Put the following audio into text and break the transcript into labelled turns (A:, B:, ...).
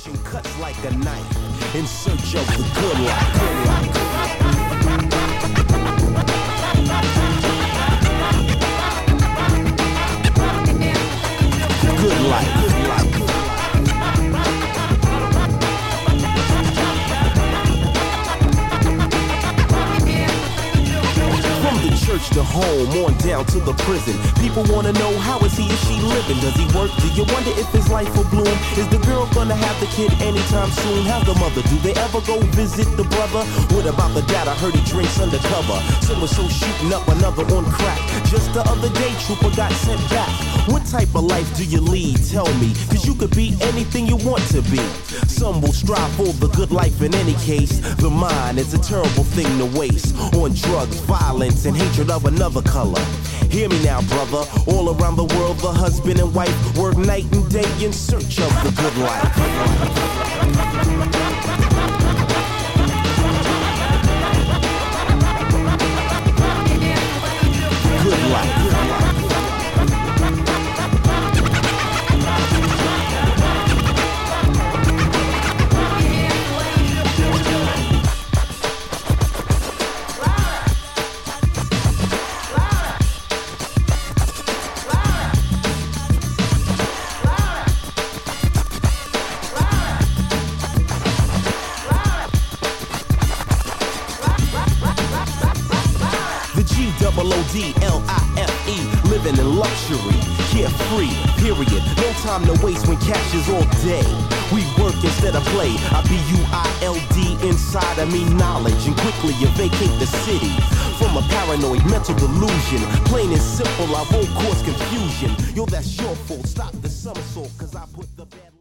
A: Motivation cuts like a knife in search of the good life. Good life. Good life. From the church to home, on down to the prison. People wanna know, how is he or she living? Does he work? Do you wonder if his life will bloom? Is the girl gonna have the kid anytime soon? How's the mother? Do they ever go visit the brother? What about the dad? I heard he drinks undercover. So shooting up another on crack. Just the other day, trooper got sent back. What type of life do you lead? Tell me, cause you could be anything you want to be. Some will strive for the good life in any case. The mind is a terrible thing to waste on drugs, violence, and hatred of another color. Hear me now, brother. All around the world, the husband and wife work night and day in search of the good life. Good life. G-double-O-D-L-I-F-E, living in luxury, carefree, period. No time to waste when cash is all day. We work instead of play. I B-U-I-L-D inside of me knowledge, and quickly you vacate the city from a paranoid mental delusion. Plain and simple, I won't cause confusion. Yo, that's your fault. Stop the somersault, cause I put the bad